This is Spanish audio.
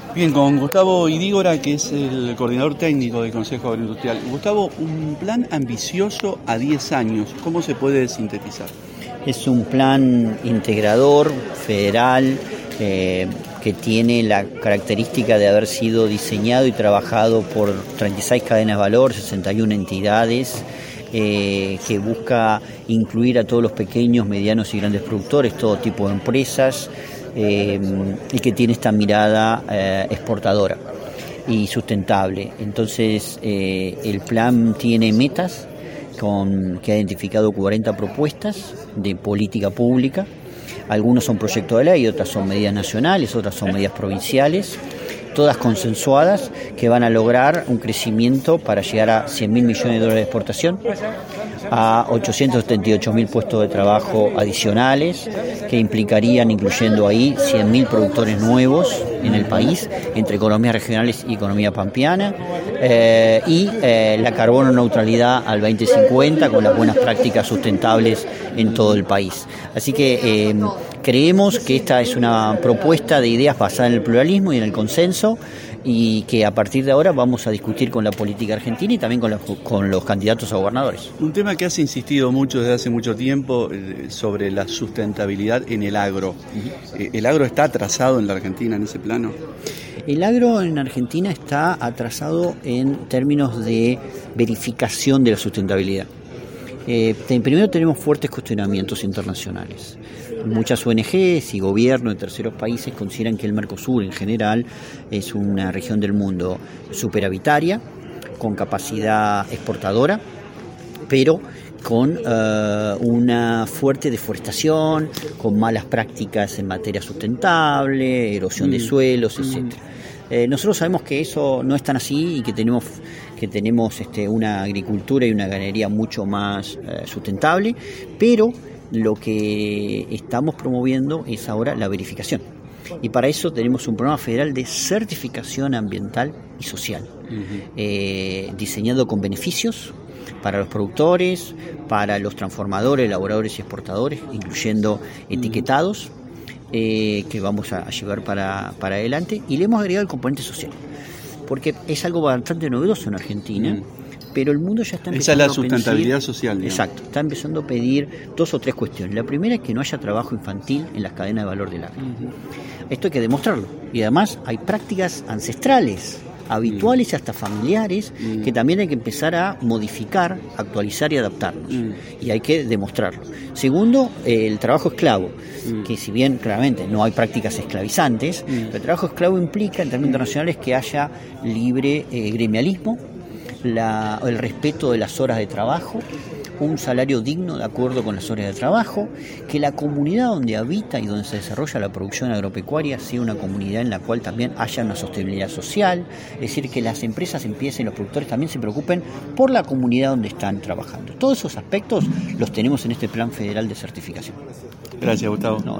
Bien, con Gustavo Idígora, que es el coordinador técnico del Consejo Agroindustrial. Gustavo, un plan ambicioso a 10 años, ¿cómo se puede sintetizar? Es un plan integrador, federal, que tiene la característica de haber sido diseñado y trabajado por 36 cadenas de valor, 61 entidades, que busca incluir a todos los pequeños, medianos y grandes productores, todo tipo de empresas, y que tiene esta mirada exportadora y sustentable. Entonces, el plan tiene metas que ha identificado 40 propuestas de política pública. Algunos son proyectos de ley, otras son medidas nacionales, otras son medidas provinciales, todas consensuadas, que van a lograr un crecimiento para llegar a 100.000 millones de dólares de exportación, a 878.000 puestos de trabajo adicionales, que implicarían, incluyendo ahí, 100.000 productores nuevos en el país, entre economías regionales y economía pampeana, y la carbono neutralidad al 2050, con las buenas prácticas sustentables en todo el país. Así que creemos que esta es una propuesta de ideas basada en el pluralismo y en el consenso, y que a partir de ahora vamos a discutir con la política argentina y también con los candidatos a gobernadores. Un tema que has insistido mucho desde hace mucho tiempo sobre la sustentabilidad en el agro. ¿El agro está atrasado en la Argentina en ese plano? El agro en Argentina está atrasado en términos de verificación de la sustentabilidad. Primero tenemos fuertes cuestionamientos internacionales. Muchas ONGs y gobiernos de terceros países consideran que el Mercosur en general es una región del mundo superavitaria, con capacidad exportadora, pero con una fuerte deforestación, con malas prácticas en materia sustentable, erosión de suelos, etc. Nosotros sabemos que eso no es tan así y que tenemos una agricultura y una ganadería mucho más sustentable, pero lo que estamos promoviendo es ahora la verificación. Y para eso tenemos un programa federal de certificación ambiental y social, diseñado con beneficios para los productores, para los transformadores, elaboradores y exportadores, incluyendo etiquetados, que vamos a llevar para adelante, y le hemos agregado el componente social, porque es algo bastante novedoso en Argentina, pero el mundo ya está empezando a pedir... Esa es la sustentabilidad social, digamos. Exacto, está empezando a pedir 2 o 3 cuestiones. La primera es que no haya trabajo infantil en las cadenas de valor del agro. Esto hay que demostrarlo, y además hay prácticas ancestrales, habituales y hasta familiares, que también hay que empezar a modificar, actualizar y adaptarnos, y hay que demostrarlo. Segundo, el trabajo esclavo, que si bien claramente no hay prácticas esclavizantes, el trabajo esclavo implica en términos internacionales que haya libre gremialismo, el respeto de las horas de trabajo, un salario digno de acuerdo con las horas de trabajo, que la comunidad donde habita y donde se desarrolla la producción agropecuaria sea una comunidad en la cual también haya una sostenibilidad social, es decir, que las empresas empiecen, los productores también se preocupen por la comunidad donde están trabajando. Todos esos aspectos los tenemos en este plan federal de certificación. Gracias, Gustavo.